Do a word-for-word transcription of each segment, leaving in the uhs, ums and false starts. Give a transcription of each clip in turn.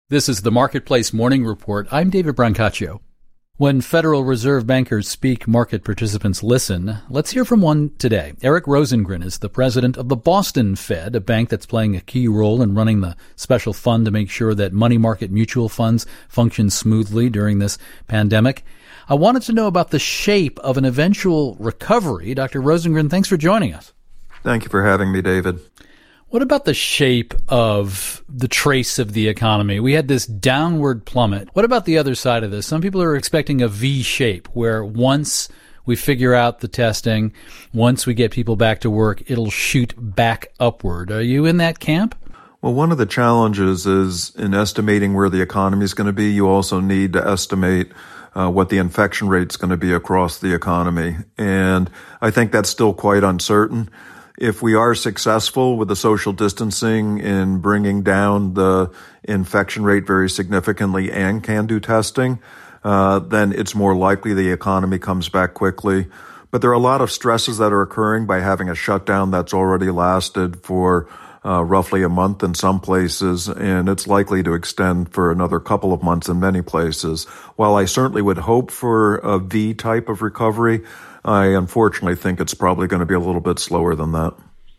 This is the Marketplace Morning Report. I'm David Brancaccio. When Federal Reserve bankers speak, market participants listen. Let's hear from one today. Eric Rosengren is the president of the Boston Fed, a bank that's playing a key role in running the special fund to make sure that money market mutual funds function smoothly during this pandemic. I wanted to know about the shape of an eventual recovery. Doctor Rosengren, thanks for joining us. Thank you for having me, David. What about the shape of the trace of the economy? We had this downward plummet. What about the other side of this? Some people are expecting a V shape where once we figure out the testing, once we get people back to work, it'll shoot back upward. Are you in that camp? Well, one of the challenges is in estimating where the economy is going to be, you also need to estimate uh, what the infection rate is going to be across the economy. And I think that's still quite uncertain. If we are successful with the social distancing in bringing down the infection rate very significantly and can do testing, uh, then it's more likely the economy comes back quickly. But there are a lot of stresses that are occurring by having a shutdown that's already lasted for uh, roughly a month in some places, and it's likely to extend for another couple of months in many places. While I certainly would hope for a V type of recovery, I unfortunately think it's probably going to be a little bit slower than that.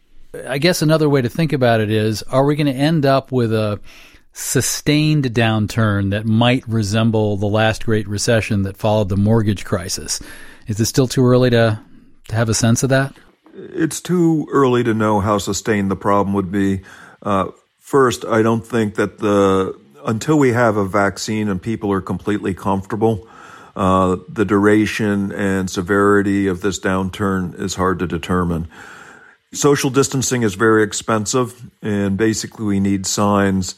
I guess another way to think about it is, are we going to end up with a sustained downturn that might resemble the last great recession that followed the mortgage crisis? Is it still too early to, to have a sense of that? It's too early to know how sustained the problem would be. Uh, first, I don't think that the until we have a vaccine and people are completely comfortable, Uh, the duration and severity of this downturn is hard to determine. Social distancing is very expensive, and basically we need signs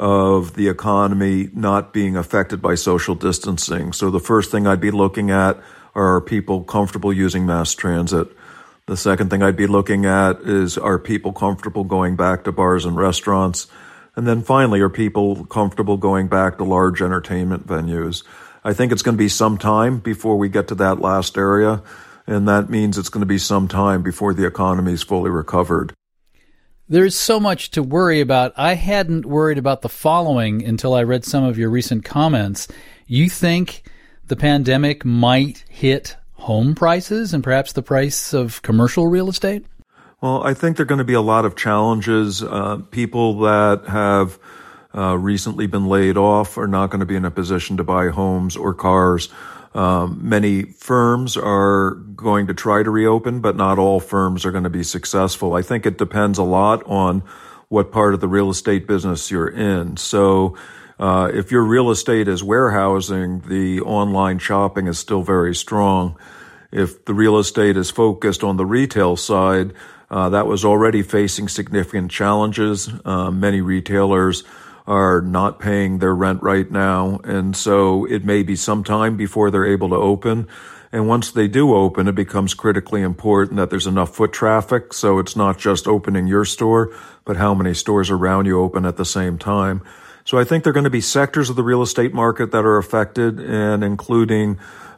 of the economy not being affected by social distancing. So the first thing I'd be looking at are people comfortable using mass transit. The second thing I'd be looking at is, are people comfortable going back to bars and restaurants? And then finally, are people comfortable going back to large entertainment venues? I think it's going to be some time before we get to that last area, and that means it's going to be some time before the economy is fully recovered. There's so much to worry about. I hadn't worried about the following until I read some of your recent comments. You think the pandemic might hit home prices and perhaps the price of commercial real estate? Well, I think there are going to be a lot of challenges. Uh, people that have Uh, recently been laid off are not going to be in a position to buy homes or cars. Um, many firms are going to try to reopen, but not all firms are going to be successful. I think it depends a lot on what part of the real estate business you're in. So uh, if your real estate is warehousing, the online shopping is still very strong. If the real estate is focused on the retail side, uh, that was already facing significant challenges. Uh, many retailers are not paying their rent right now, and so it may be some time before they're able to open. And once they do open, it becomes critically important that there's enough foot traffic, so it's not just opening your store, but how many stores around you open at the same time. So I think there are going to be sectors of the real estate market that are affected, and including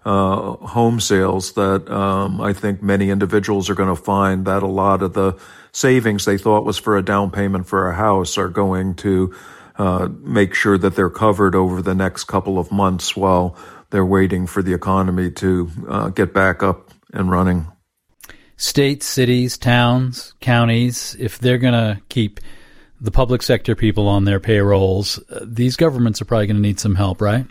uh home sales that um I think many individuals are going to find that a lot of the savings they thought was for a down payment for a house are going to Uh, make sure that they're covered over the next couple of months while they're waiting for the economy to uh, get back up and running. States, cities, towns, counties, if they're going to keep the public sector people on their payrolls, uh, these governments are probably going to need some help, right?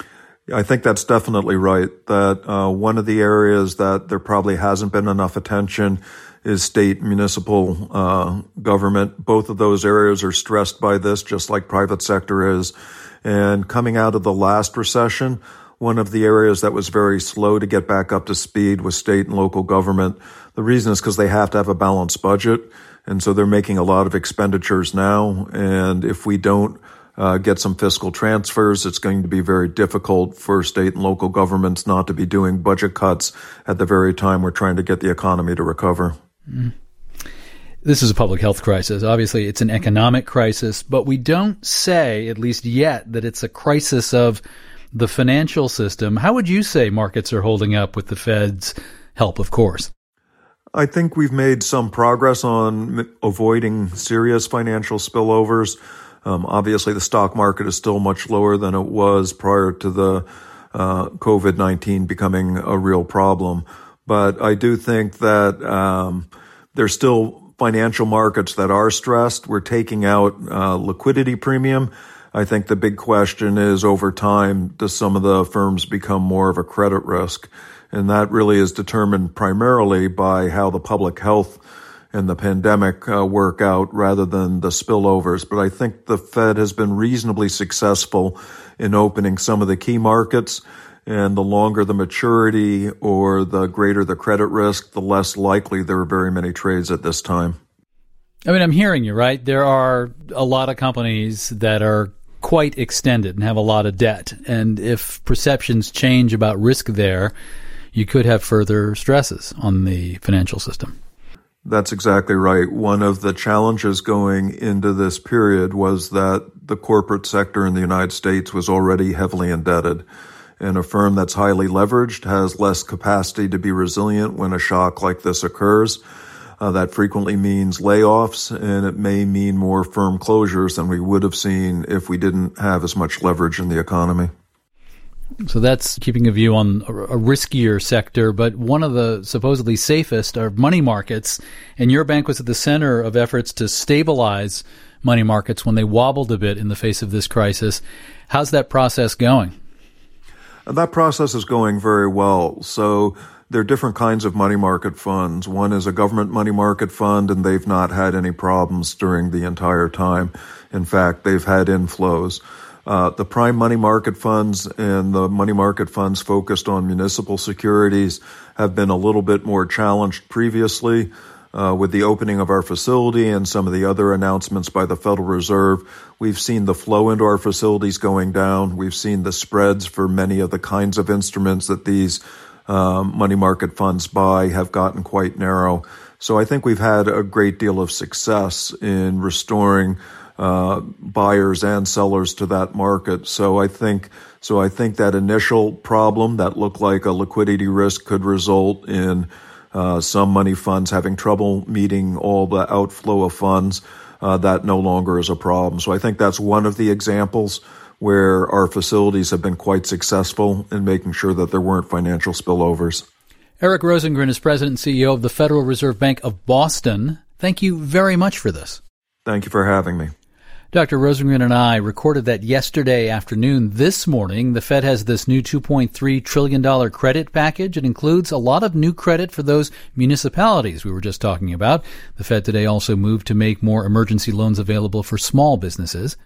I think that's definitely right. That uh, one of the areas that there probably hasn't been enough attention is state municipal uh government. Both of those areas are stressed by this, just like private sector is. And coming out of the last recession, one of the areas that was very slow to get back up to speed was state and local government. The reason is because they have to have a balanced budget, and so they're making a lot of expenditures now. And if we don't uh get some fiscal transfers, it's going to be very difficult for state and local governments not to be doing budget cuts at the very time we're trying to get the economy to recover. Mm. This is a public health crisis. Obviously, it's an economic crisis, but we don't say, at least yet, that it's a crisis of the financial system. How would you say markets are holding up with the Fed's help, of course? I think we've made some progress on avoiding serious financial spillovers. Um, obviously, the stock market is still much lower than it was prior to the uh, COVID nineteen becoming a real problem. But I do think that um, there's still financial markets that are stressed. We're taking out uh, liquidity premium. I think the big question is, over time, does some of the firms become more of a credit risk? And that really is determined primarily by how the public health and the pandemic uh, work out rather than the spillovers. But I think the Fed has been reasonably successful in opening some of the key markets. And the longer the maturity or the greater the credit risk, the less likely there are very many trades at this time. I mean, I'm hearing you, right? There are a lot of companies that are quite extended and have a lot of debt. And if perceptions change about risk there, you could have further stresses on the financial system. That's exactly right. One of the challenges going into this period was that the corporate sector in the United States was already heavily indebted. And a firm that's highly leveraged has less capacity to be resilient when a shock like this occurs. Uh, that frequently means layoffs, and it may mean more firm closures than we would have seen if we didn't have as much leverage in the economy. So that's keeping a view on a riskier sector, but one of the supposedly safest are money markets, and your bank was at the center of efforts to stabilize money markets when they wobbled a bit in the face of this crisis. How's that process going? That process is going very well. So there are different kinds of money market funds. One is a government money market fund, and they've not had any problems during the entire time. In fact, they've had inflows. Uh, the prime money market funds and the money market funds focused on municipal securities have been a little bit more challenged previously. Uh, with the opening of our facility and some of the other announcements by the Federal Reserve, we've seen the flow into our facilities going down. We've seen the spreads for many of the kinds of instruments that these um, money market funds buy have gotten quite narrow. So I think we've had a great deal of success in restoring uh, buyers and sellers to that market. So I think, so I think that initial problem that looked like a liquidity risk could result in uh, some money funds having trouble meeting all the outflow of funds. Uh, that no longer is a problem. So I think that's one of the examples where our facilities have been quite successful in making sure that there weren't financial spillovers. Eric Rosengren is President and C E O of the Federal Reserve Bank of Boston. Thank you very much for this. Thank you for having me. Doctor Rosengren and I recorded that yesterday afternoon. This morning, the Fed has this new two point three trillion dollars credit package. It includes a lot of new credit for those municipalities we were just talking about. The Fed today also moved to make more emergency loans available for small businesses.